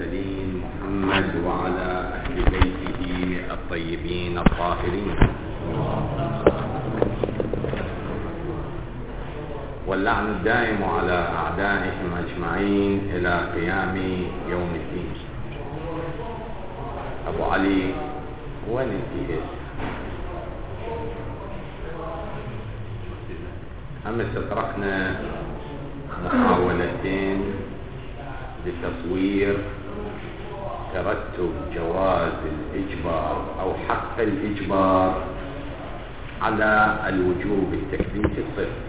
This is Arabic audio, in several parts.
المرسلين محمد وعلى أهل بيته الطيبين الطاهرين، واللعن الدائم على أعدائهم أجمعين إلى قيام يوم الدين. أبو علي وين انتهيت؟ أمس أطرحنا محاولتين لتصوير ترتب جواز الإجبار أو حق الإجبار على الوجوب التكليفي الصفر.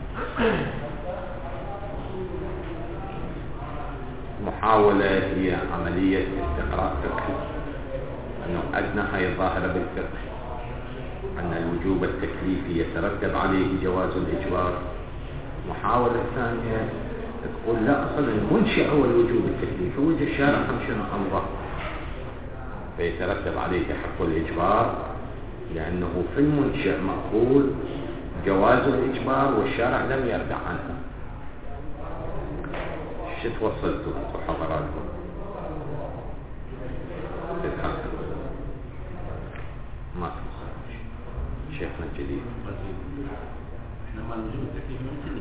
المحاولة هي عملية استقراء فقهي، أنه أدنى هاي الظاهرة بالفقه أن الوجوب التكليفي يترتب عليه جواز الإجبار. المحاولة الثانية تقول لا، أصلا المنشأ هو الوجوب التكليفي، وجه الشارع شنو أمره فيترتب عليه حق الإجبار، لأنه في المنشأ مأخوذ جواز الإجبار والشارع لم يردع عنه. شو توصلتوا حضراتكم؟ ما توصل شيخنا الجديد احنا ما نجيب التكليف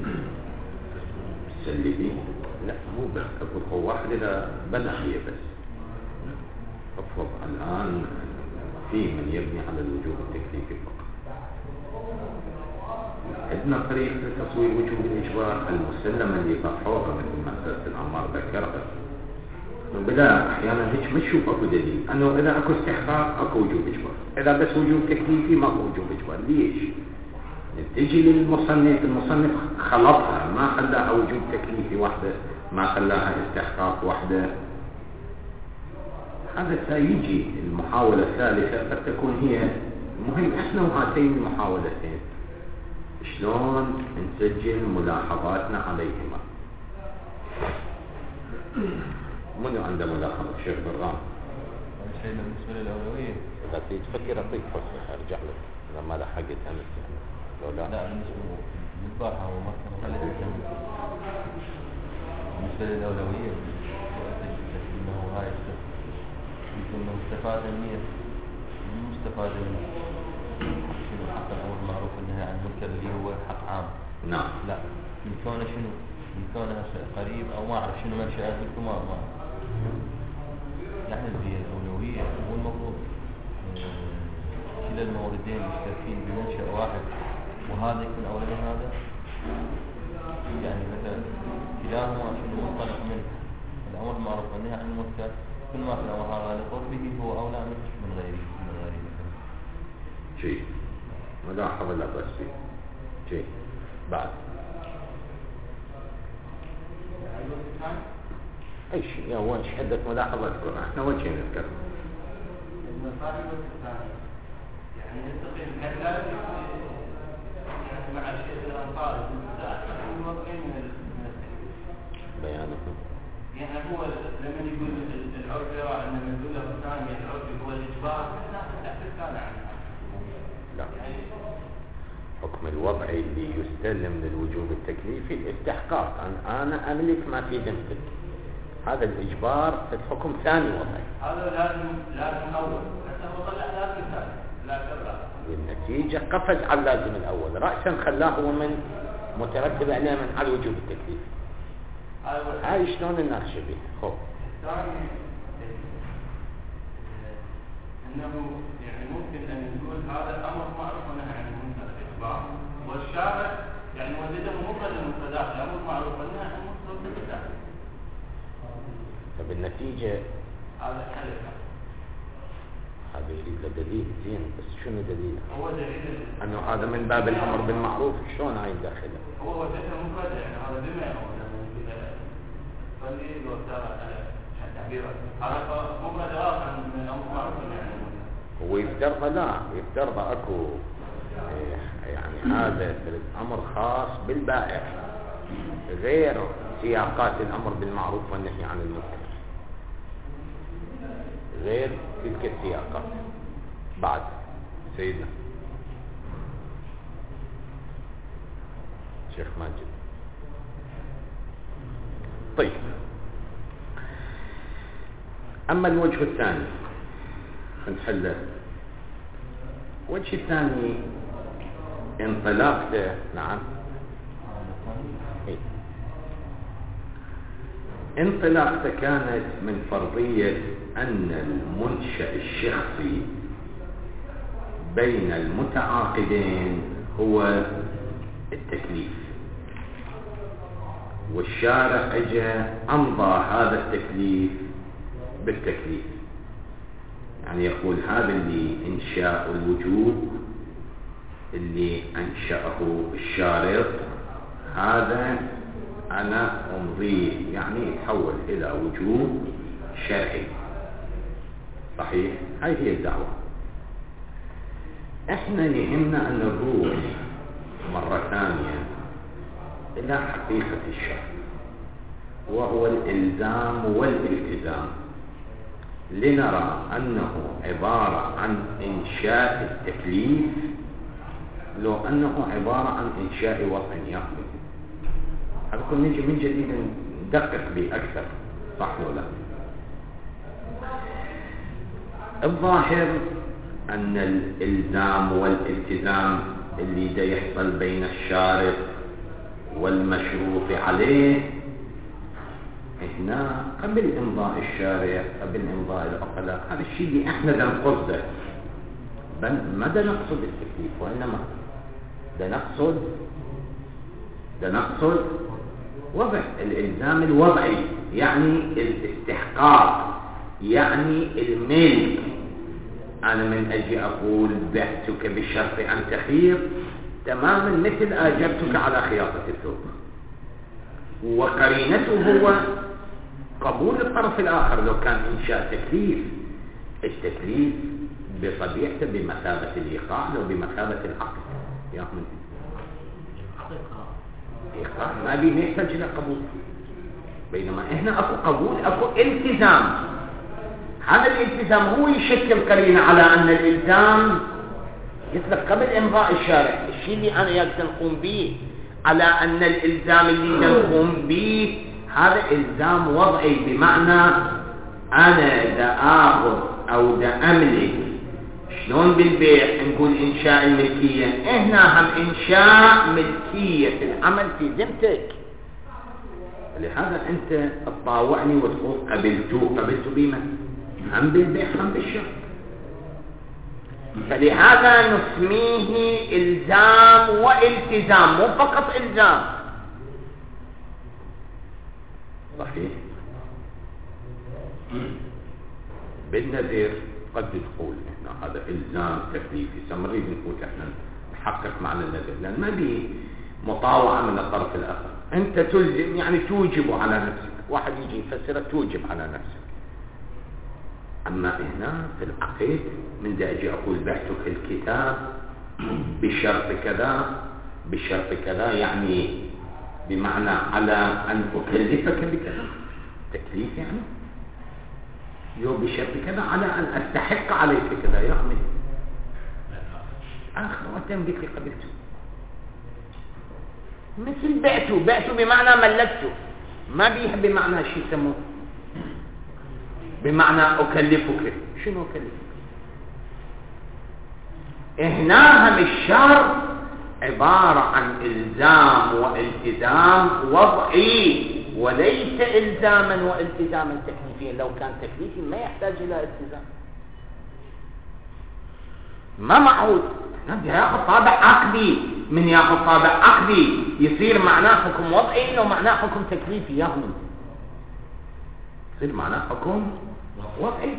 سلبي؟ لا، مو بس اقول هو واحد اذا بنى هي بس. افرض الان في من يبني على الوجوب التكليفي فقط. عندنا طريقة لتصوير وجوب الإجبار المسلمة اللي طرحوها مثل ما أستاذ العمار ذكرها. بلا أحيانا هيك ما تشوف أكو دليل أنه إذا أكو استحقاق أكو وجوب إجبار، إذا بس وجوب تكليفي ما أكو وجوب إجبار. ليش؟ تجي المصنف خلطها، ما خلاها وجوب تكليفي وحده، ما خلاها استحقاق وحده. هذا سيجي المحاولة الثالثة قد تكون هي المهم. احنا وهاتين المحاولتين شلون نسجل ملاحظاتنا عليهما؟ منو عنده ملاحظة؟ شيخ برام. شيء بالنسبة للأولوية إذا تفكر أعطيك فرصة أرجع لك إذا ما لحقت أمس يعني. لو لا بالنسبة للبارحة ومكة بالنسبة للأولوية إنه هاي يكون مستفاد منه مستفاد منه شنو حق الأمر بالمعروف والنهي عن المنكر اللي هو حق عام. نعم. لا، من كونه شنو؟ من كونه قريب أو ما أعرف شنو منشأ ما نحن في الأولوية هو المفروض كلا الموردين مشتركين بمنشأ واحد وهذا يكون أولى من هذا. يعني مثلا كلاهما شنو منطلق منه الأمر بالمعروف والنهي عن المنكر، كل ما في الأمر هذا لقربه هو أولى منه من غيره مثلا. شيء ملاحظة لا بس فيه شيء بعد أي شيء يا وجه عدة ملاحظات تكون احنا وجه نذكر يعني يستقيم كذلك مع الشيخ الأنصاري الموقعين من بيانكم. يعني هو لما يقول العرف يرى أن مدلوله الثاني العرف هو الإجبار، لا تستانع عنه. لا، حكم الوضعي اللي يستلم للوجوب التكليفي الاستحقاق، أنا أملك ما في ذمتك. هذا الإجبار في الحكم ثاني وضعي. هذا لازم أول حتى هو طلع لازم ثاني لا كبرى. بالنتيجة قفز على اللازم الأول رأسا، خلاه هو من مترتب عليه من على الوجوب التكليفي. هاي شلون نناقش به؟ خب الثاني أنه يعني ممكن أن نقول هذا الأمر معروف ونهى عن المنكر الإخبار، والشارع يعني وجده مفرد المبتدأ الأمر معروف ونهى عن المنكر الإخبار. فبالنتيجة هذا حلف. هذا يريد له دليل زين، بس شنو دليل؟ هو دليل أنه هذا من باب الأمر بالمعروف، شلون هاي داخله؟ هو وجده مفرد، يعني هذا بما هو فلي لو ترى تعبيره هذا مفرد آخر من الأمر معروف يعني. هو يفترض لا، يفترض أكو يعني هذا الأمر خاص بالبائع غير سياقات الأمر بالمعروف والنهي عن المنكر، غير تلك السياقات. بعد سيدنا شيخ ماجد. طيب أما الوجه الثاني نحله. الوجه الثاني انطلاقته، نعم، انطلاقته كانت من فرضية أن المنشأ الشخصي بين المتعاقدين هو التكليف، والشارع اجى امضى هذا التكليف بالتكليف. يعني يقول هذا اللي انشاء الوجوب اللي انشأه الشارع، هذا انا امضيه، يعني يتحول الى وجوب شرعي. صحيح؟ هاي هي الدعوة. احنا يهمنا ان نروح مرة ثانية الى حقيقة الشرع، وهو الالزام والالتزام، لنرى انه عبارة عن انشاء التكليف لو انه عبارة عن انشاء وطن يحمل. هذا كل نجي من جديد ندقق به اكثر، صح ولا لا؟ الظاهر أن الإلزام والالتزام اللي دا يحصل بين الشارع والمشروط عليه هنا قبل إمضاء الشارع، قبل إمضاء العقلاء، هذا الشيء اللي احنا دا نقصده، بل ما دا نقصد التكليف، وإنما دا نقصد وضع الإلزام الوضعي، يعني الاستحقاق، يعني الملك. أنا من أجي أقول بعتك بشرط أن تخير تماما مثل آجرتك على خياطة الثوب، وقرينته هو قبول الطرف الآخر. لو كان إنشاء تكليف، التكليف بطبيعته بمثابة الإيقاع لو بمثابة العقد، يا من إيقاع ما يحتاج إلى قبول، بينما إحنا أكو قبول، أكو التزام. هذا الالتزام هو يشكل قرينة على أن الالتزام يطلق قبل إمضاء الشارع. الشيء اللي أنا يقدر نقوم به على أن الالتزام اللي نقوم به هذا التزام وضعي، بمعنى أنا دا آخذ أو دا أملك. شلون بالبيع نقول إنشاء الملكية؟ هنا هم إنشاء ملكية العمل في ذمتك، لهذا أنت تطاوعني وتقول قبلت بمن؟ هم بالبيع هم بالشراء. فلهذا نسميه إلزام والتزام، مو فقط إلزام. صحيح؟ بالنذير قد تقول إحنا هذا إلزام تكليفي، سنريد نقول إحنا نحقق معنى النذير، لأن ما به مطاوعة من الطرف الآخر. أنت تلزم يعني توجب على نفسك، واحد يجي يفسر توجب على نفسك. أما هنا في العقيد من دا أجي أقول بعتك الكتاب بشرط كذا بشرط كذا، يعني بمعنى على أن أكلفك بكذا، تكليف يعني يو بشرط كذا على أن أستحق عليك كذا، يا أمي آخر وقتين قلت لي قبلته، مثل بعته بمعنى ملكته، ما بيها بمعنى شيء يسموه بمعنى أكلفك. شنو أكلفك؟ هنا هم الشرط عبارة عن إلزام والتزام وضعي، وليس إلزاما والتزاما تكليفيا. لو كان تكليفي ما يحتاج إلى التزام، ما معهود. ياخذ طابع عقدي، من ياخذ طابع عقدي يصير معناه حكم وضعي، لو معناه حكم تكليفي يهمل، يصير معناه حكم وضعي.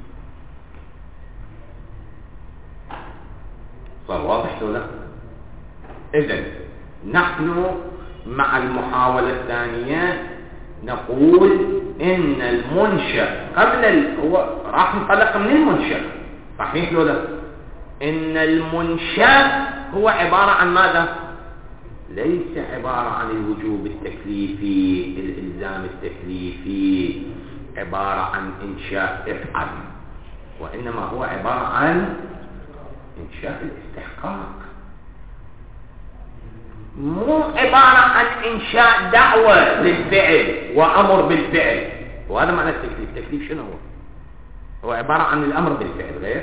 صار واضح ولا؟ إذن نحن مع المحاولة الثانية نقول إن المنشأ قبل هو راح نطلق من المنشأ، صحيح ولا؟ إن المنشأ هو عبارة عن ماذا؟ ليس عبارة عن الوجوب التكليفي، الإلزام التكليفي، عبارة عن إنشاء افعل، وإنما هو عبارة عن إنشاء الاستحقاق، مو عبارة عن إنشاء دعوة للفعل وأمر بالفعل. وهذا معنى التكليف. التكليف شنو هو؟ هو عبارة عن الأمر بالفعل غير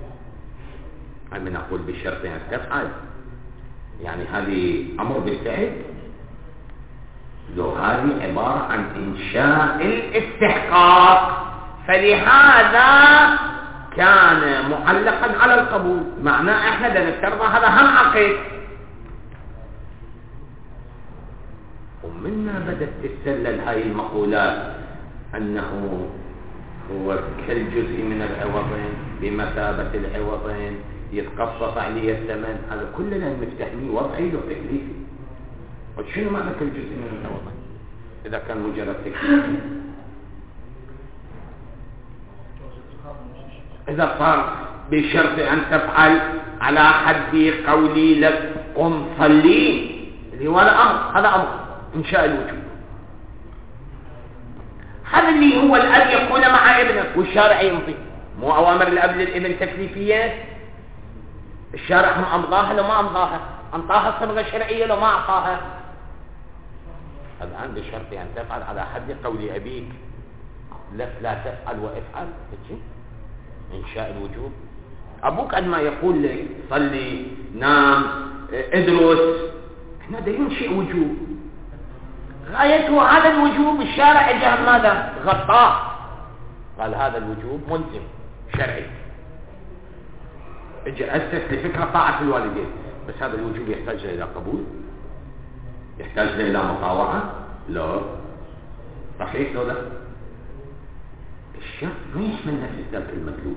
من أقول بالشرط يعني تفعل، يعني هذه أمر بالفعل، لو هذه عبارة عن إنشاء الاستحقاق، فلهذا كان معلقا على القبول. معناه احنا ذكرنا هذا هم عقد، ومنا بدأت تتسلل هاي المقولات أنه هو كالجزء من العوضين بمثابة العوضين يتقصص عليه الثمن. هذا كلنا نفتحنيه وضعي وتكليفي. وشنو معنى كالجزء من العوضين إذا كان مجرد تكليفي؟ إذا صار بشرط أن تفعل على حد قولي لك قم صلي، اللي هو الأمر، هذا أمر إنشاء الوجوب. هذا اللي هو الأب يقول مع ابنه والشارع يمضي. مو أوامر الأب للابن تكليفيات، الشارع هم أمضاها لو ما أمضاها، أنطاها صبغة شرعية لو ما أعطاها. الآن بشرط أن تفعل على حد قول أبيك لا تفعل وافعل، إنشاء الوجوب. أبوك عندما يقول لك صلي نام ادرس، احنا دا ينشئ وجوب، غايته هذا الوجوب. الشارع جاء ماذا؟ غطاه، قال هذا الوجوب ملزم شرعي، اجى أسس لفكرة طاعة الوالدين، بس هذا الوجوب يحتاج إلى قبول، يحتاج إلى مطاوعة. لا صحيح لو لا الشرط ما يحمل نفس ذاك المدلول.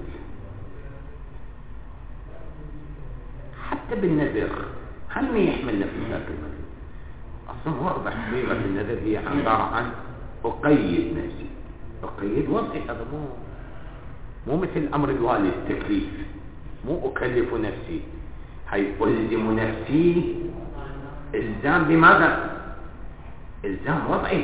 حتى بالنذر هل ما يحمل نفس ذاك المدلول؟ أصلا واضح صيغة النذر هي عبارة عن أقيد نفسي، أقيد وضعي. هذا مو مثل أمر الوالد تكليف، مو أكلف نفسي، هي ألزم نفسي إلزام بماذا؟ إلزام وضعي.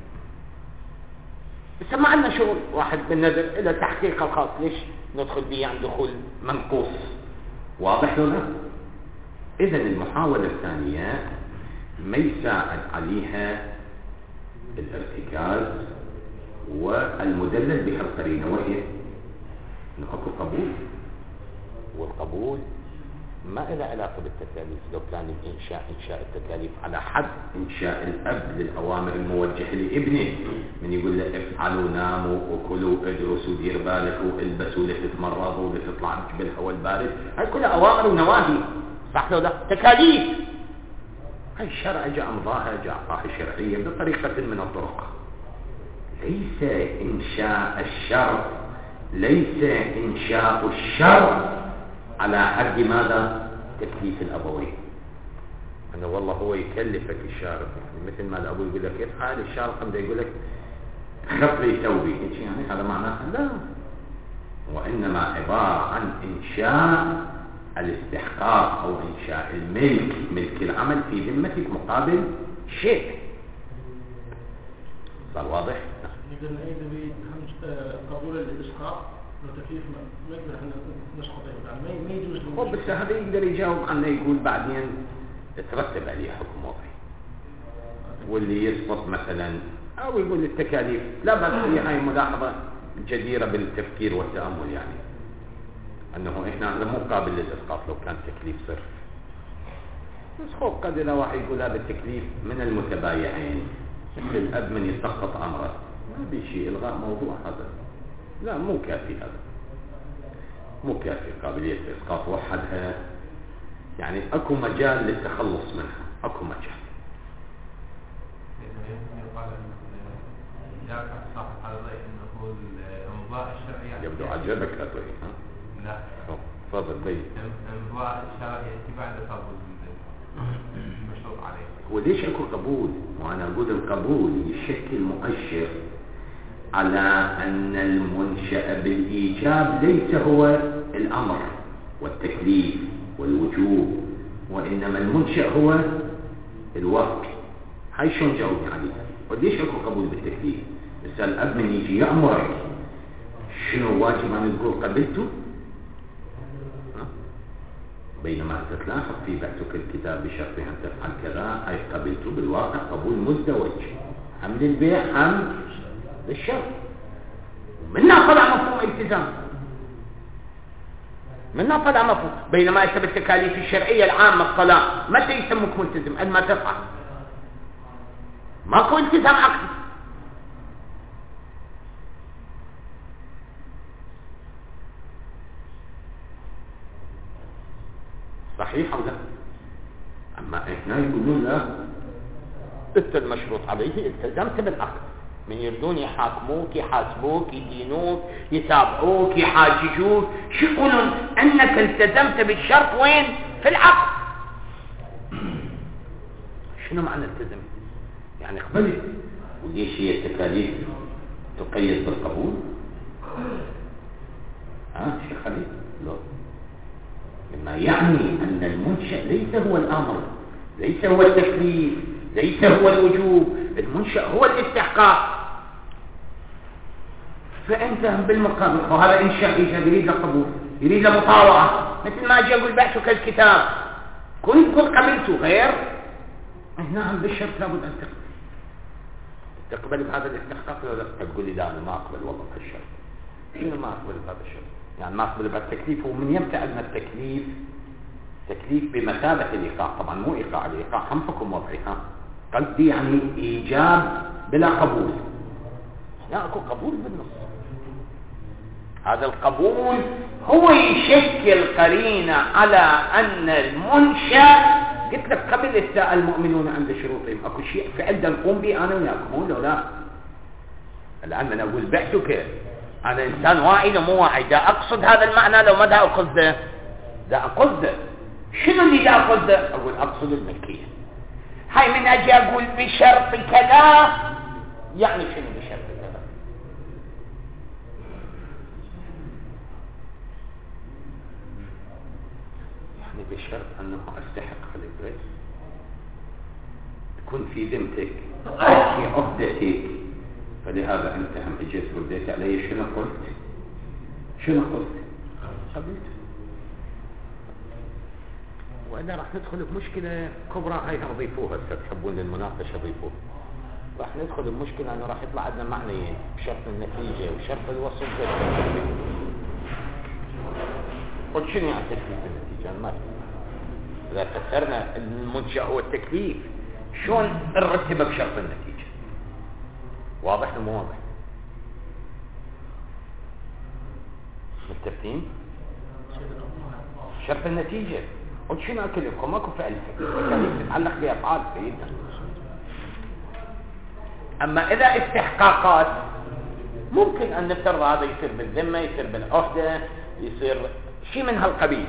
بس ما عندنا شغل واحد بالنذر إلى تحقيق الخاص، ليش ندخل به عن دخول منقوص؟ واضح لنا؟ إذن المحاولة الثانية ما يساعد عليها الارتكاز والمدلل بها القرينة، وهي أنه أكو قبول، والقبول ما إلى علاقة بالتكاليف. لو كان إنشاء التكاليف على حد إنشاء الأب للأوامر الموجهة لابنه، من يقول له افعلوا ناموا وكلوا ادرسوا دير بالك والبسوا لتتمرضوا لتطلع بالهواء البارد، هاي كلها أوامر ونواهي، صح لو لا؟ تكاليف. هاي الشرع جاء أمضاها، جاء أعطاها شرعية بطريقة من الطرق. ليس إنشاء الشرع، ليس إنشاء الشرع على حد ماذا؟ تكليف الأبوين. أنه والله هو يكلفك الشارع، يعني مثل ما الأبو يقول لك افعل، الشارع قد يقول لك خط لي ثوبي، يعني هذا معناه لا، وإنما عبارة عن إنشاء الاستحقاق أو إنشاء الملك، ملك العمل في ذمتك مقابل شيء. صار واضح؟ إذا قبول الإسقاط والتكليف ما يقدر احنا نسقط، يعني ما يجوز. بس هذا يقدر يجاوب عنه، يقول بعدين ترتب عليه حكم وضعي. واللي يسقط مثلا أو يقول التكاليف لا بأس، هي ملاحظة جديرة بالتفكير والتأمل، يعني أنه إحنا مو قابل للإسقاط لو كان تكليف صرف. بس خوف قد إذا واحد يقول هذا التكليف من المتبايعين، مثل الأب من يسقط أمره، ما بشيء إلغاء موضوع هذا، لا مو كافي، هذا مو كافي قابلية الإسقاط وحدها، يعني أكو مجال للتخلص منها، أكو مجال. يبدو عجبك الرأي، ها؟ لا تفضل بي. الإمضاء الشرعي اتباع لقبول المشروط عليه. وليش اكو قبول؟ وانا اقول القبول يشكل مؤشر على ان المنشأ بالايجاب ليس هو الامر والتكليف والوجوب، وانما المنشأ هو الوقت. هاي شلون جاوبني عليها؟ وليش اكو قبول بالتكليف؟ بس الاب من يجي يأمرك شنو واجب ان تقول قبلته؟ بينما تتلاحظ في بحثك الكتاب بشرط أن تفعل كذا، أي قبلته بالواقع قبول مزدوج، هم للبيع هم للشرط. منها طلع مفهوم التزام، منها طلع مفهوم. بينما انت بالتكاليف الشرعيه العامه الصلاه متى يسموك ملتزم؟ عندما تفعل، ماكو التزام عقدي. صحيح او لا؟ اما هنا يقولون لا، انت المشروط عليه التزمت بالعقد. من يردون يحاكموك، يحاسبوك، يدينوك، يتابعوك، يحاججوك، شو يقولون؟ انك التزمت بالشرط وين؟ في العقد. شنو معنى التزمت؟ يعني قبلت. وليش هي التكاليف تقيد بالقبول؟ شيخ خليل؟ لا، مما يعني ان المنشأ ليس هو الامر، ليس هو التكليف، ليس هو الوجوب. المنشأ هو الاستحقاق. فانت بالمقابل، وهذا انشاء ايجابي يريد له قبول، يريد له مطاوعه، مثل ما اجي اقول بعتك الكتاب كنت قبلته غير. نعم بالشرط لابد ان تقبل بهذا الاستحقاق ولا لا؟ تقول لي لا انا ما اقبل والله بهالشرط. شنو ما اقبل بهذا الشرط؟ يعني ما اقبل بهذا التكليف. ومن يمتى ان التكليف تكليف بمثابه الايقاع؟ طبعا مو ايقاع، الايقاع هم حكم وضعي، قصدي يعني ايجاب بلا قبول. لا اكو قبول بالنص. هذا القبول هو يشكل قرينه على ان المنشأ، قلت لك قبل استاء المؤمنون عند شروطهم، اكو شيء فعلا نقوم به انا وياكم، مو لا. الان من اقول بعتك، انا انسان واعي لو مو واعي، دا اقصد هذا المعنى لو ما دا اقصده، دا اقصده. شنو اللي دا اقصده؟ اقول اقصد الملكيه. هاي من اجي اقول بشرط كذا، يعني شنو بشرط كذا؟ يعني بشرط انه استحق البيت، تكون في ذمتك، في عقدتك. فلهذا انت هم اجيت رديت علي، شنو قلت؟ قبلت. وانا راح ندخل بمشكله كبرى، هاي اضيفوها هسه، تحبون المناقشه ضيفوها. راح ندخل بمشكله انه راح يطلع عندنا معنيين، شرط النتيجه وشرط الوصف والتكليف. قلت شنو يعني تكليف النتيجه؟ ما اذا فسرنا المنشأ هو التكليف، شلون نرتبه بشرط النتيجه؟ واضح ولا مو واضح؟ متفقين؟ شرط النتيجه قلت شنو اكلفكم؟ ماكو فعل، التكاليف تتعلق بافعال سيدنا. اما اذا استحقاقات ممكن ان نفترض هذا يصير بالذمه، يصير بالعهده، يصير شيء من هالقبيل.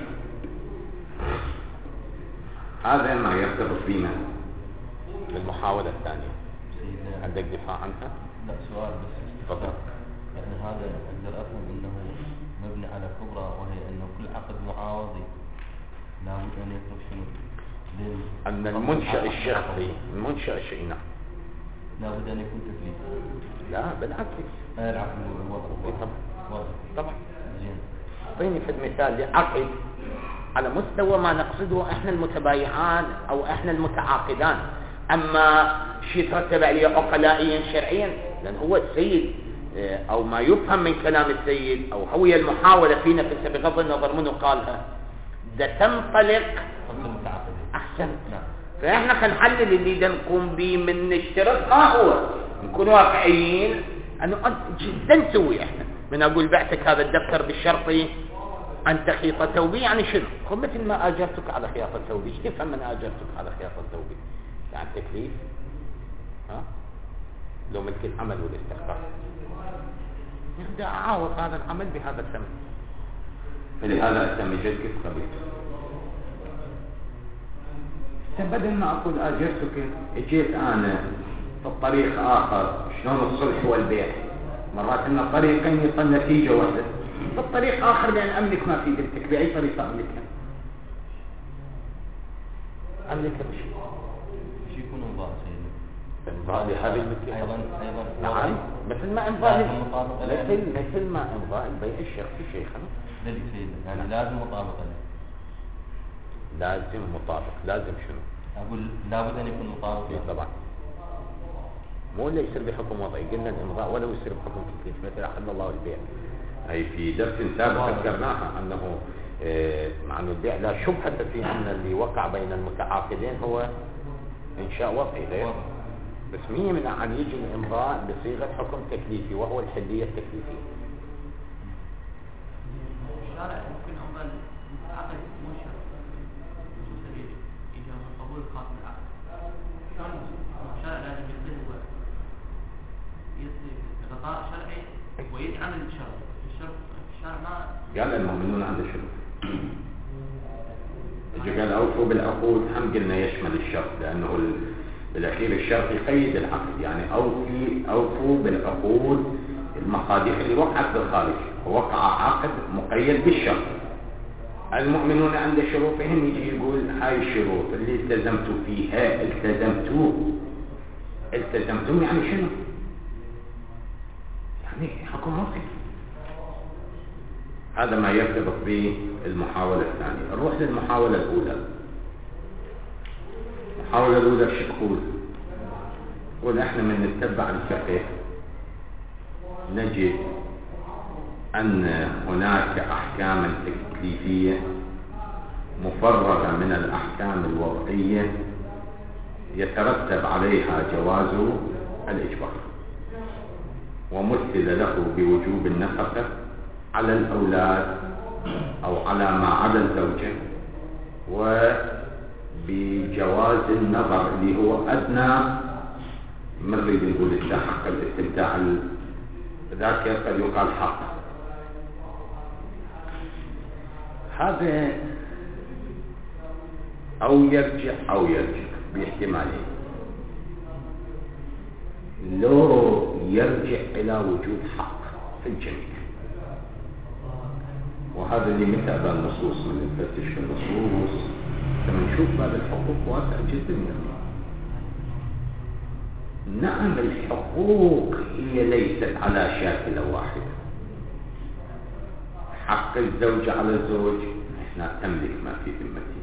هذا ما يرتبط بنا بالمحاوله الثانيه. عندك دفاع عنها؟ لا سؤال بس. تفضل. يعني هذا اقدر افهم انه مبني على كبرى، وهي انه كل عقد معاوضي لابد ان يكون شنو؟ ان المنشأ الشخصي، المنشأ الشيء، نعم لابد ان يكون تكليف. لا بالعكس. العقد الوضع. طبعا. زين. اعطيني في المثال لعقد على مستوى ما نقصده احنا المتبايعان او احنا المتعاقدان. اما شيء يترتب عليه عقلائيا شرعيا، لان هو السيد او ما يفهم من كلام السيد او هو المحاولة في نفسها بغض النظر منه قالها، ده تنطلق احسن. فاحنا خنحلل اللي دا نقوم به من نشترط ما هو، نكون واقعيين انه جدا نسوي احنا. من اقول بعتك هذا الدفتر بالشرطي انت خياطة ثوبي، يعني شنو؟ هو مثل ما اجرتك على خياطة ثوبي. ايش تفهم من اجرتك على خياطة ثوبي؟ يعني تكليف، لو ملك العمل والاستحقاق، يعني اعاوض هذا العمل بهذا الثمن، فلهذا الثمن جدك قبيل. بدل ما اقول اجرتك، اجيت انا في الطريق اخر. شلون الصلح والبيع؟ مرات ان الطريقين يطلع نتيجه واحده. في الطريق اخر لان املك ما في ذمتك، باي طريقه املكها؟ املكها بشيء يكون انضاء سيدنا. انضاء لهذه الملكيه ايضا نعم، مثل ما انضاء مثل ما انضاء البيع الشخصي شيخنا. الذي سيدنا يعني لازم مطابقه. لازم مطابق. لازم شنو؟ اقول لابد ان يكون مطابق. طبعا مو اللي يصير بحكم وضعي. قلنا الإمضاء ولو يصير بحكم تكليف، مثل أحل الله البيع، هي في درس سابق ذكرناها أنه مع أن البيع لا شبهة في أن اللي وقع بين المتعاقدين هو إنشاء وضعي غير، بس مية من أن يجي الإمضاء بصيغة حكم تكليفي وهو الحلية التكليفية. الشارع ممكن أفضل عقد مو شرط سبيل إذا من قبول خاص بالعقد، شلون الشارع لازم يصير هو يصير غطاء شرعي ويجعل الشرط الشارع ما قال المؤمنون عند شروط، قال أوفوا بالعقود، هم قلنا يشمل الشرط لأنه بالأخير الشرط يقيد العقد، يعني أوفوا بالعقود المصادق اللي وقعت بالخارج، ووقع عقد مقيد بالشرط. المؤمنون عند شروطهم يجي يقول هاي الشروط اللي التزمتوا فيها التزمتم يعني شنو؟ يعني حكم وضعي. هذا ما يرتبط بالمحاولة الثانية. نروح للمحاولة الأولى. المحاولة الأولى شو تقول؟ تقول احنا من نتبع الفقه نجد أن هناك أحكاما تكليفية مفرغة من الأحكام الوضعية يترتب عليها جواز الإجبار، ومثل له بوجوب النفقة على الأولاد أو على ما عدا الزوجة، وبجواز النظر اللي هو أدنى من نريد نقول حق الاستمتاع ذاك قد يقال حق. هذا أو يرجع باحتمالين. لو يرجع إلى وجود حق في الجميع، وهذا اللي متابع النصوص من نفتش في النصوص لما نشوف باب الحقوق واسع جدا. نعم الحقوق هي ليست على شاكلة واحدة. حق الزوج على الزوج احنا تملك ما في ذمتي،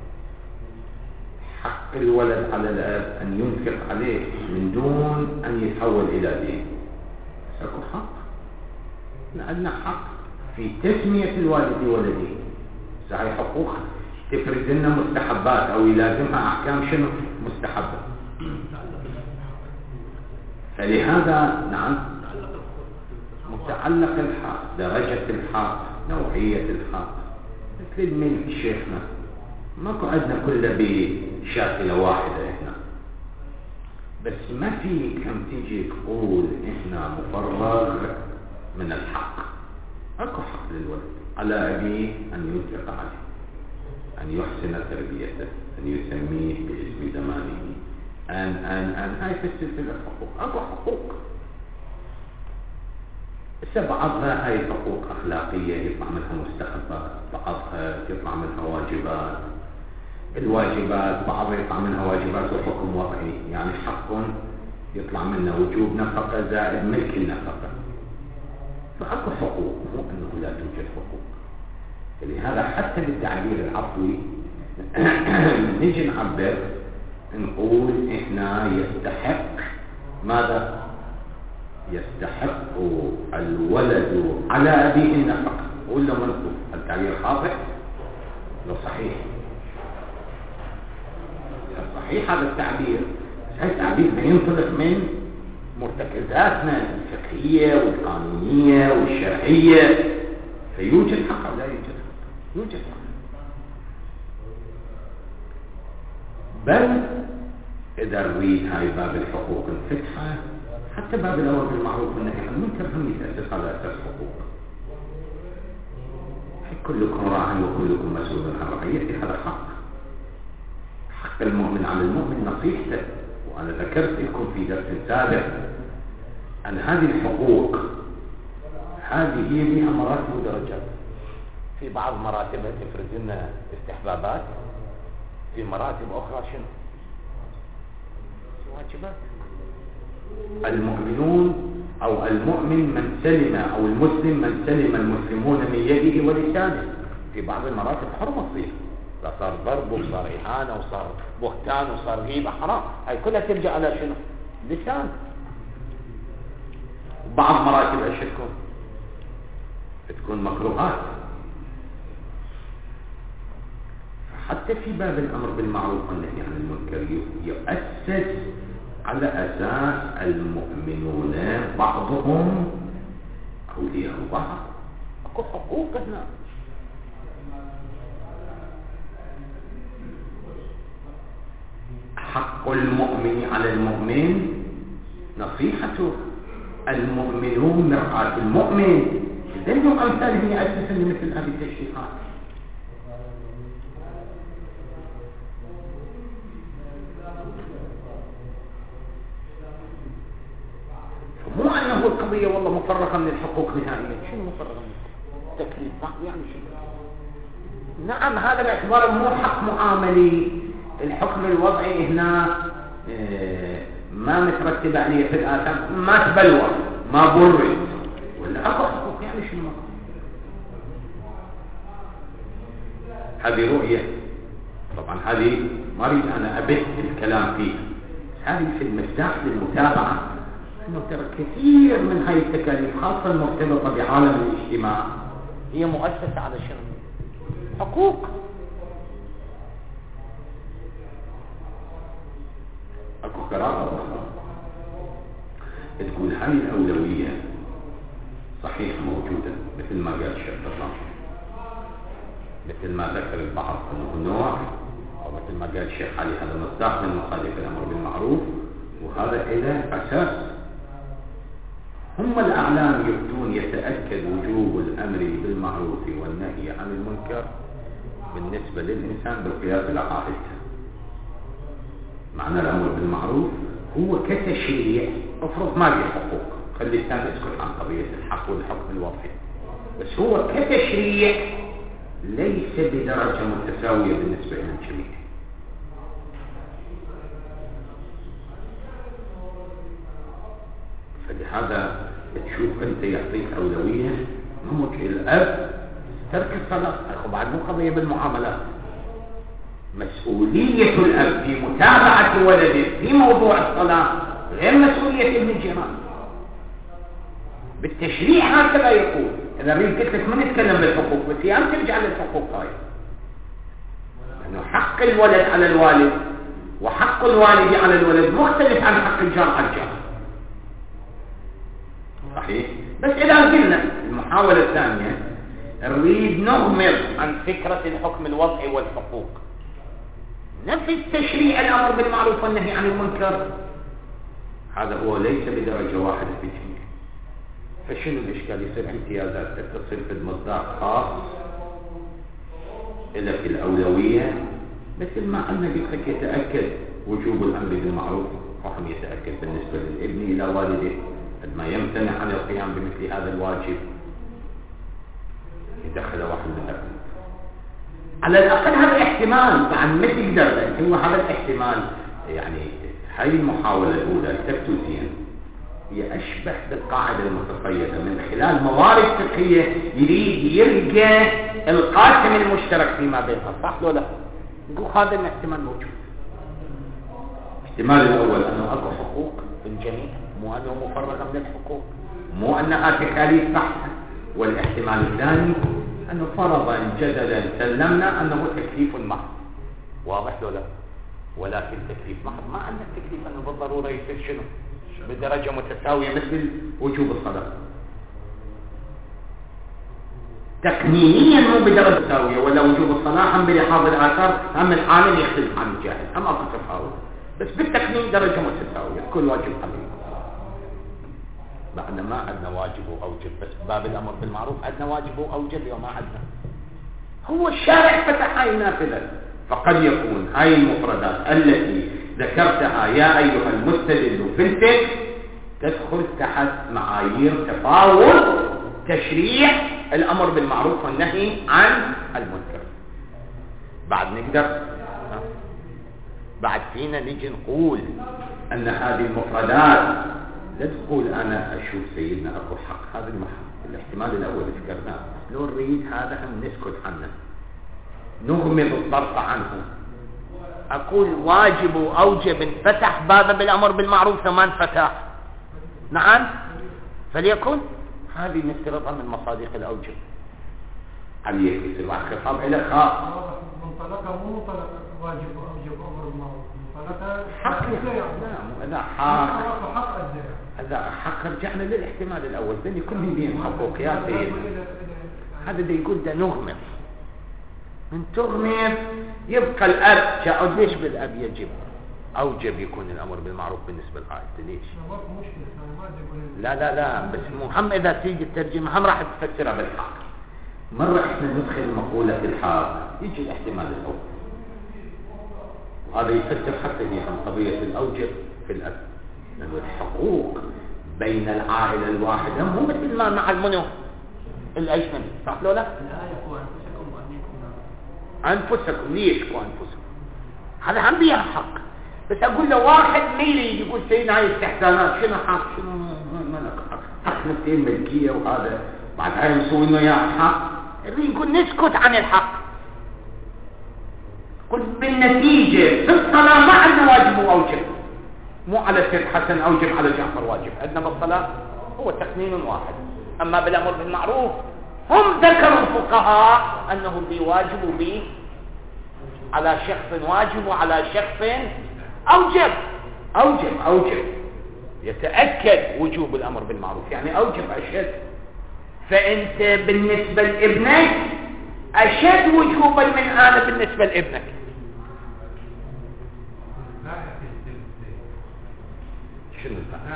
حق الولد على الاب ان ينفق عليه من دون ان يتحول الى دين، اكو حق، لأن حق في تسمية الوالد ولده. صحيح حقوق تفرض لنا مستحبات او يلازمها احكام شنو مستحبة، فلهذا نعم متعلق الحق، درجة الحق، نوعية الحق، مثل الملك شيخنا ماكو عندنا كله بشاكلة واحدة احنا، بس ما في كم تيجي تقول احنا مفرغ من الحق. اكو حق للولد على ابيه ان ينفق عليه، ان يحسن تربيته، ان يسميه باسم زمانه، ان هاي في السلسلة حقوق. اكو حقوق بعضها هاي حقوق اخلاقية يطلع منها مستحبات، بعضها يطلع منها واجبات. الواجبات بعضها يطلع منها واجبات وحكم وضعي، يعني حق يطلع منه وجوب نفقة زائد ملك النفقة. فأكو حقوق، مو أنه لا توجد حقوق. لهذا حتى بالتعبير العفوي نجي نعبر نقول إحنا يستحق ماذا؟ يستحق الولد على أبيه النفقة. ولا منصوب التعبير خاطئ؟ لو صحيح صحيح هذا التعبير، هذا التعبير ما ينطلق من مرتكزاتنا الفقهية والقانونية والشرعية، فيوجد حق أو لا يوجد حق؟ يوجد حق. بل إذا نريد هاي باب الحقوق الفتحة، حتى باب الأمر بالمعروف والنهي عن المنكر هم يتأسس على أساس حقوق. كلكم راع وكلكم مسؤول عن رعيته، هذا حق. حق المؤمن على المؤمن نصيحته. وأنا ذكرت لكم في درس سابق أن هذه الحقوق هذه لها مراتب ودرجات. في بعض مراتبها تفرض لنا استحبابات، في مراتب أخرى شنو؟ واجبات. المؤمنون أو المؤمن من سلم، أو المسلم من سلم المسلمون من يده ولسانه. في بعض المراتب حرمة تصير، لا صار ضرب وصار إهانة وصار بهتان وصار غيبة، حرام. هاي كلها ترجع على شنو؟ لسان. بعض مراتب الشكر تكون مكروهات. حتى في باب الأمر بالمعروف والنهي عن المنكر يؤسس على أساس المؤمنون بعضهم أولياء بعض. أكو حقوق هنا. حق المؤمن على المؤمن نصيحته. المؤمنون مرآة المؤمن. لأنهم أمثاله يأسسا لمثل هذه التشريعات. مو أنه القضية والله مفرغة من الحقوق نهائيا. شنو مفرغة من الحقوق؟ تكليف يعني شنو؟ نعم هذا باعتباره مو حق معاملي. الحكم الوضعي هنا ما مترتب عليه في الآثام، ما تبلور ما برد ولا أكو حقوق يعني شنو؟ هذه رؤية طبعا، هذه ما أريد أنا أبث الكلام فيها. هذه في المفتاح للمتابعة أنه ترى كثير من هاي التكاليف خاصة المرتبطة بعالم الاجتماع هي مؤسسة على شنو؟ حقوق. أكو قراءة أخرى تقول هاي الأولوية صحيح موجودة مثل ما قال الشيخ الله، مثل ما ذكر البعض أنه نوع، أو مثل ما قال الشيخ علي هذا مصداق من مخالف الأمر بالمعروف، وهذا إلى أساس. هم الأعلام يفتون يتأكد وجوب الأمر بالمعروف والنهي عن المنكر بالنسبة للإنسان بالقياس إلى قاعدته. معنى الأمر بالمعروف هو كتشريع. افرض ما في حقوق، خلي الثاني يسكت عن قضية الحق والحكم الوضعي، بس هو كتشريع ليس بدرجة متساوية بالنسبة للجميع. فلهذا تشوف أنت يعطيك أولوية. ممكن الأب ترك الصلاة بعد مو قضية بالمعاملات. مسؤولية الأب في متابعة ولده في موضوع الصلاة غير مسؤولية ابن الجيران. بالتشريع هكذا يقول. إذا ريد قلت لك ما نتكلم بالحقوق، بس هي ترجع للحقوق هاي. لأنه حق الولد على الوالد وحق الوالد على الولد مختلف عن حق الجار على الجار. صحيح؟ بس إذا قلنا المحاولة الثانية نريد نغمر عن فكرة الحكم الوضعي والحقوق، نفس تشريع الأمر بالمعروف والنهي عن المنكر، هذا هو ليس بدرجة واحدة في الجميع. فشنو الإشكال؟ يصير امتيازات تتصل في المصداق خاص إلى في الأولوية، مثل ما أنا قلت لك يتأكد وجوب الأمر بالمعروف وهم يتأكد بالنسبة للابن إلى والده عندما يمتنع عن القيام بمثل هذا الواجب يدخل واحد من الأبناء. على الأقل هذا احتمال بعد ما تقدر هو هذا الاحتمال. يعني هاي المحاولة الأولى تكتوزيا هي أشبه بالقاعدة المتقيدة من خلال موارد فقهية يريد يلقى القاسم المشترك فيما بينها. صح ولا لا؟ نقول هذا الاحتمال موجود. الاحتمال الأول أنه أكو حقوق بالجميع، مو أنه مفرغة من الحقوق، مو أنها تكاليف بحتة. والاحتمال الثاني أنه فرضا جدلا سلمنا أنه تكليف محض. واضح ولا؟ ولكن تكليف محض ما عندنا تكليف أنه بالضرورة يصير شنو؟ بدرجة متساوية مثل وجوب الصلاة. تقنينيا مو بدرجة متساوية، ولا وجوب الصلاة هم بلحاظ الآثار هم العالم يختلف عن الجاهل، هم أكو تفاوت، بس بالتقنين درجة متساوية كل واجب قليل. بعدنا ما عندنا واجب وأوجب، بس باب الأمر بالمعروف عندنا واجب وأوجب وما عندنا. هو الشارع فتح هاي النافذة. فقد يكون هاي المفردات التي ذكرتها يا أيها المستدل في الفقه تدخل تحت معايير تفاوت تشريع الأمر بالمعروف والنهي عن المنكر. بعد نقدر بعد فينا نيجي نقول أن هذه المفردات لا تقول أنا أشوف سيدنا أكو حق. هذا الاحتمال الأول ذكرناه، لو نريد هذا هم نسكت عنه نغمض الطرف عنه. أقول واجب وأوجب فتح باب بالأمر بالمعروف ثم انفتح. نعم فليكن هذه نفترضها من مصادق الأوجه. عليه يصير واحد خطاب إلى خاص منطلقة مو منطلق واجب وأوجب أمر بالمعروف، منطلقة حق. لا حق، هذا حق. رجعنا للاحتمال الأول بين كل بين حقوق يا سيدي. هذا اللي يقول ده نغمر من تغمر يبقى الأب. جاء ليش بالأب يجب أوجب يكون الأمر بالمعروف بالنسبة للقائد؟ ليش؟ لا بس مهم إذا تيجي الترجمة هم راح تفسرها بالحق. مرة إحنا ندخل مقولة الحق يجي الاحتمال الأول، وهذا يفسر حتى هي عن قضية الأوجب في الأب، لأن الحقوق بين العائلة الواحدة مو مثل ما مع المنو الأجنبي، صح لو لا؟ أنفسكم. ليش كو أنفسكم؟ هذا هم بيها حق. بس أقول له واحد ميري يقول سيدنا هاي استحسانات، شنو حق؟ شنو حق نفسين ملكية وهذا بعد هاي نسوي إنه يا حق. يقول نسكت عن الحق. قل بالنتيجة في الصلاة ما عندنا واجب وأوجب، مو على سيد حسن أوجب على جعفر واجب. عندنا بالصلاة هو تقنين واحد. أما بالأمر بالمعروف هم ذكروا الفقهاء أنه بواجب به على شخص واجب وعلى شخص أوجب يتأكد وجوب الأمر بالمعروف، يعني أوجب أشد. فأنت بالنسبة لابنك أشد وجوبا من أنا بالنسبة لابنك. شنو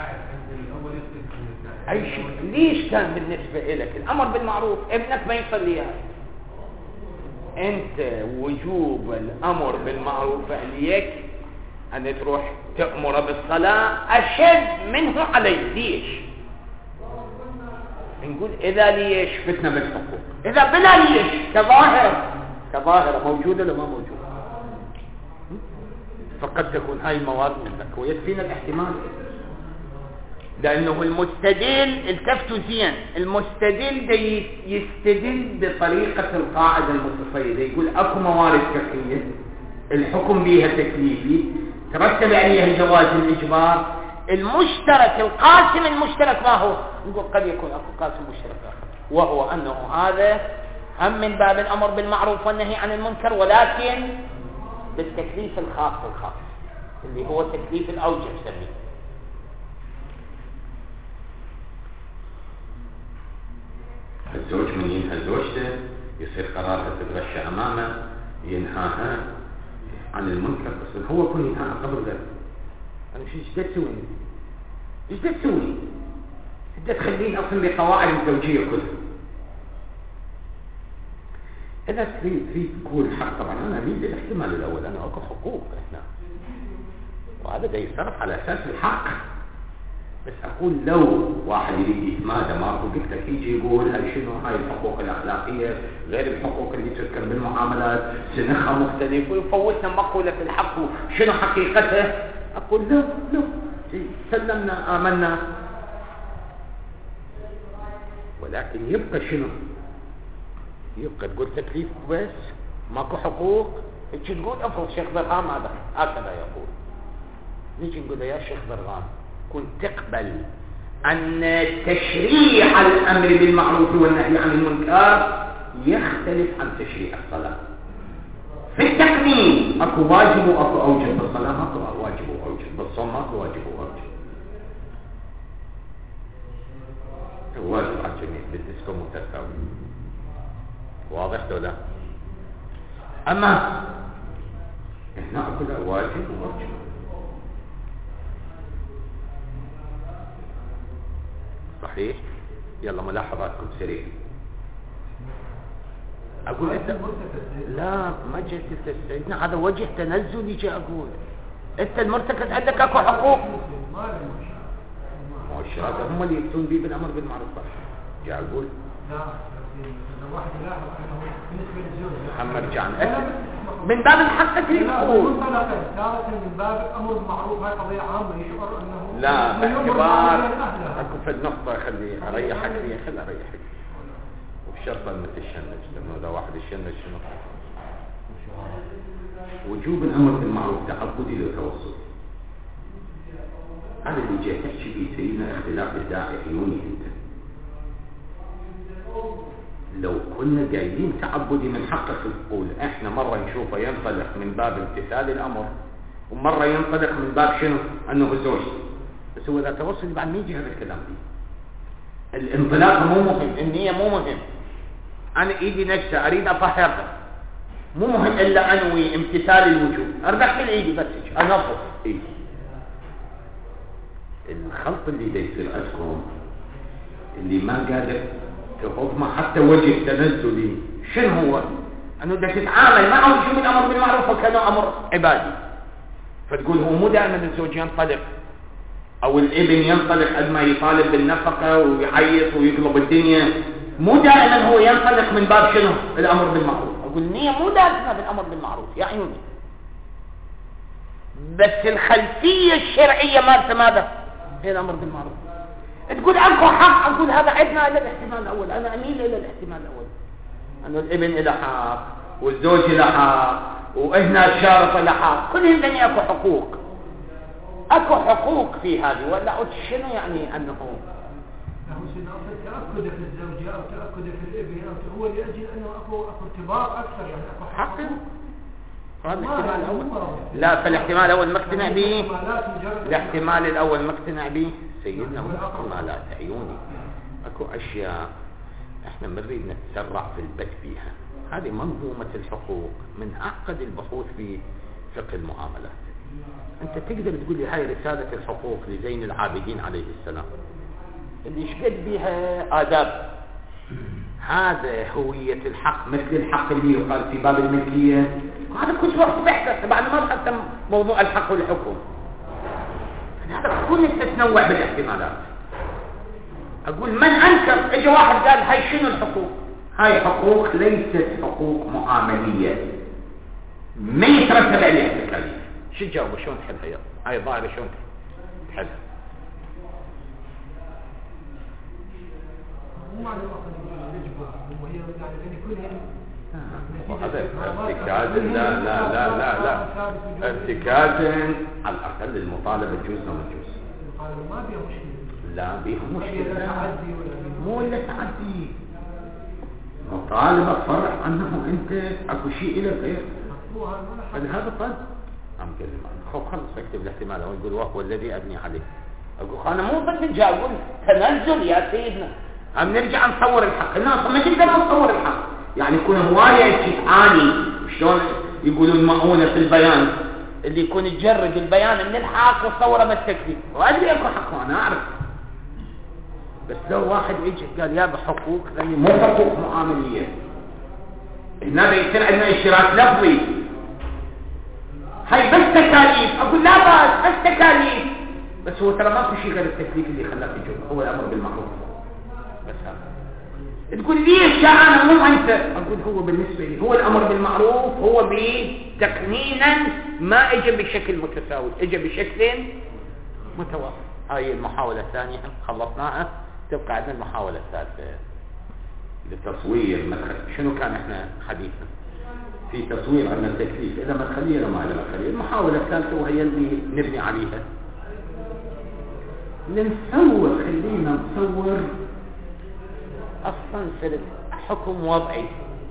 أي شيء؟ ليش كان بالنسبة لك الأمر بالمعروف ابنك ما يصليها؟ أنت وجوب الأمر بالمعروف عليك أن تروح تأمر بالصلاة أشد منه عليك. ليش؟ نقول إذا ليش فتنة بالحقوق، إذا بلا ليش كظاهرة موجودة ولا ما موجودة، فقد تكون هاي المواد منك ويكفينا الاحتمال. لأنه المستدل التفتوا زين، المستدل ده يستدل بطريقة القاعدة المتصيدة، يقول أكو موارد فقهية الحكم بها تكليفي ترتب عليها جواز الإجبار. المشترك القاسم المشترك ما هو؟ نقول قد يكون أكو قاسم مشترك آخر، وهو أنه هذا هم من باب الأمر بالمعروف والنهي عن المنكر، ولكن بالتكليف الخاص اللي هو تكليف الأوجب سميه. الزوج من ينهى زوجته يصير قرارها تتغشى أمامه، ينهاها عن المنكر، بس هو كل ينهاها قبل ذلك. أنا إيش تسوي؟ أنت تخليني أصلا بقواعد الزوجية كلها. إذا تريد تقول حق، طبعا أنا أريد الاحتمال الأول، أنا أكو حقوق إحنا، وهذا ده يصرف على أساس الحق. بس أقول لو واحد يريد يتمادى ما قلت لك يجي يقول هاي شنو هاي الحقوق الأخلاقية غير الحقوق اللي تذكر بالمعاملات سنخها مختلف ويفوتنا مقولة الحق شنو حقيقته، أقول لا سلمنا آمنا، ولكن يبقى شنو؟ يبقى تقول تكليف بس ماكو حقوق. تجي تقول افرض شيخ برغام هكذا يقول، نيجي نقول يا شيخ برغام كنت تقبل أن تشريع الأمر بالمعروف والنهي عن المنكر يختلف عن تشريع الصلاة؟ في التقنين أكو واجب وأكو أوجب، بالصلاة أكو واجب وأوجب، بالصوم أكو واجب وأوجب. واجب على الجميع بالنسبة متساوي، واضح ولا؟ أما إحنا أكو واجب وأوجب. صحيح؟ يلا ملاحظاتكم سريع. أقول أنت لا ما جيت تستعيدنا، هذا وجه تنزل يجي أقول أنت المرتكز عندك أكو حقوق مؤشرات هم اللي يكتون بي بالأمر بالمعروف. جاء أقول لا واحد يلاحظ أنه بالنسبة للزوج محمد جان من باب الحق تريد تقول ثالثا من باب الأمر بالمعروف، هاي قضية عامة يشعر أنه لا باعتبار أكو في النقطة خلي أريحك فيها، خلي أريحك وبشرطا مثل الشنج، لأنه إذا واحد الشنج شنو وجوب الأمر بالمعروف تعبدي للتوسط. هذا اللي جاي تحكي فيه سيدنا اختلاف الداعي عيوني انت. لو كنا قايلين تعبدي من حقك تقول احنا مرة نشوفه ينطلق من باب امتثال الامر ومرة ينطلق من باب شنو انه الزوج، بس هو اذا توصل بعد ما يجي هذا الكلام دي. الانطلاق مو مهم، النية مو مهم، انا ايدي نجسة اريد اطهرها مو مهم الا انوي امتثال الوجوب، ارجع في ايدي بس انظف ايدي. الخلط اللي دا يصير عندكم اللي ما قادر تهضمه حتى وجه تنزلي شنو هو؟ انه بدك تتعامل معه وتشوف الامر بالمعروف وكانه امر عبادي، فتقول هو مو دائما الزوج ينطلق او الابن ينطلق قد ما يطالب بالنفقه ويعيط ويقلب الدنيا، مو دائما هو ينطلق من باب شنو؟ الامر بالمعروف. اقول النية مو دائما بالامر بالمعروف يا عيوني، بس الخلفيه الشرعيه مالته ماذا؟ هي الامر بالمعروف. تقول اكو حق، اقول هذا عندنا الى الاحتمال الاول، انا اميل الى الاحتمال الاول انه الابن له حق والزوج له حق وهنا الشارطه له حق، كلهم بني اكو حقوق، اكو حقوق في هذه. ولا شنو يعني انه تأكد في الزوجة أو تأكد في الابن أو هو لأجل أنه أكو ارتباط أكثر، يعني أكو حق. هذا الاحتمال الأول. لا، فالاحتمال الأول ما اقتنع به، الاحتمال الأول ما اقتنع به سيدنا من احتمالات عيوني. اكو أشياء احنا ما نريد نتسرع في البت فيها. هذه منظومة الحقوق من أعقد البحوث في فقه المعاملات. أنت تقدر تقول لي هاي رسالة الحقوق لزين العابدين عليه السلام اللي شقد بها آداب، هذا هوية الحق، مثل الحق اللي يقال في باب الملكية. هذا كنت وقت بحثة بعد ما بحثت موضوع الحق والحكم. هذا كل تتنوع بالاحتمالات. أقول من أنكر، إجا واحد قال هاي شنو الحقوق؟ هاي حقوق ليست حقوق معاملية ما يترتب عليها تكاليف. شو تجاوب؟ شلون تحلها؟ هاي ظاهرة شلون تحلها؟ مو معنى الوقت يجب وهي يعني كلها هذا ارتكاز. لا لا لا لا لا ارتكاز على الأقل المطالبة تجوز أو ما تجوز. المطالبة ما بيها مشكلة. لا بيها مشكلة، مو إلا تعدي. مطالبة فرح أنه أنت أكو شيء إلى غير هذا طالب. عم كلمة خب خلص اكتب الاحتمال أو يقول وهو الذي أبني عليه. أقول أنا مو ضد جاء أقول تنزل يا سيدنا، عم نرجع نصور الحق. الناس ما تقدر نصور الحق، يعني يكون هواية شيء عالي. شلون يقولون مؤونة في البيان اللي يكون يجرد البيان من الحق وصوره بالتكليف، وأدري أكو حق أنا أعرف. بس لو واحد يجي قال يا بحقوق ثاني مو حقوق معاملية، هنا يصير عندنا اشتراك لفظي، هاي بس تكاليف. أقول لا بس تكاليف، بس هو ترى ماكو شيء غير التكليف اللي خلاك تجوز، هو الأمر بالمعروف بس هذا. تقول ليش يا أنا مو أنت؟ أقول هو بالنسبة لي هو الأمر بالمعروف، هو بتقنينا ما اجى بشكل متساوي، اجى بشكل متوافق. هاي المحاولة الثانية خلصناها، تبقى عندنا المحاولة الثالثة للتصوير. شنو كان احنا حديثنا في تصوير عن التكليف؟ إذا مدخلية ولا ما إذا مدخلية. المحاولة الثالثة وهي اللي نبني عليها، خلينا نصور أصلا سلب حكم وضعي،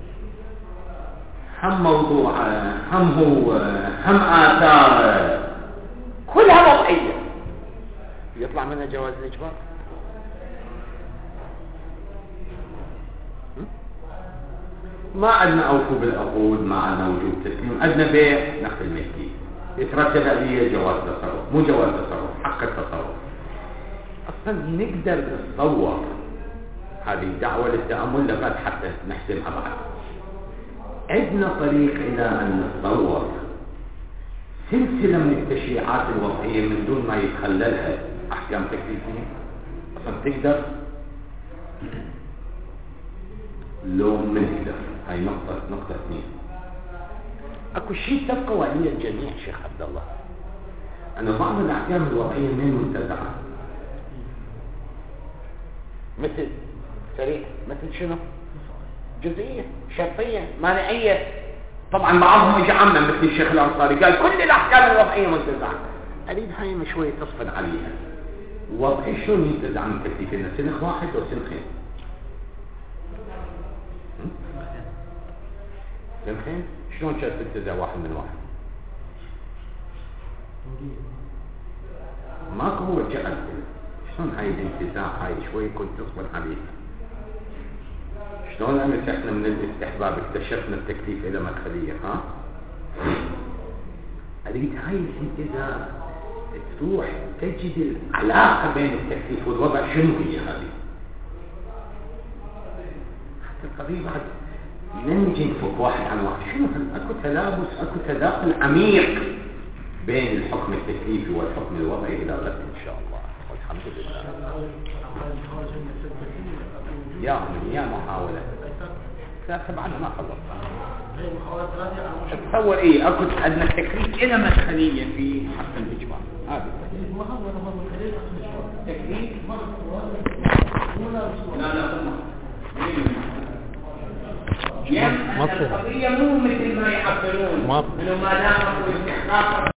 هم موضوع هم هو هم آثار كلها وضعية، يطلع منها جواز الإجبار. ما عندنا أوفوا بالعقود، ما عندنا وجوب تسليم، عندنا بيع نقل ملكي، يترتب عليه جواز تصرف، مو جواز تصرف، حق التصرف. أصلا نقدر نتصور هذه الدعوة للتأمل لغاية حتى نحسمها بعد. عندنا طريق إلى أن نتصور سلسلة من التشريعات الوضعية من دون ما يتخللها أحكام تكليفية. أصلا تقدر لو نقدر. هاي نقطة اثنين. أكو شيء تبقى وعليه الجميع شيخ عبد الله، أن بعض الأحكام الوضعية من منتزعة، مثل سريع، مثل شنو؟ جزئية، شرطية، مانعية. طبعا بعضهم اجى عامة مثل الشيخ الأنصاري قال كل الأحكام الوضعية منتزعة. اريد هاي شويه تصفن عليها. وضعي شلون ينتزع من تكليف لنا سنخ واحد او سنخين؟ سنخين شلون كانت تنتزع واحد من واحد؟ ماكو هو جعل شلون هاي الانتزاع هاي شوي كنت تصبر عليها. شلون امس احنا من الاستحباب اكتشفنا التكليف الى مدخليه؟ ها اريد هاي الانتزاع تروح تجد العلاقه بين التكليف والوضع شنو هي هذه. حتى القضيه بعد لن نجي نفك واحد عن واحد شنو اكو تلابس اكو تداخل عميق بين الحكم التكليفي والحكم الوضعي الى غد ان شاء الله. والحمد لله. يا محاولة ثلاثة بعد ما خلصت. تصور ايه اكو عندنا تكليف الى مدخلية في حق الاجماع هذا تكليف لا القضية مو مثل ما يعبرون انه ما دام اكو استحقاق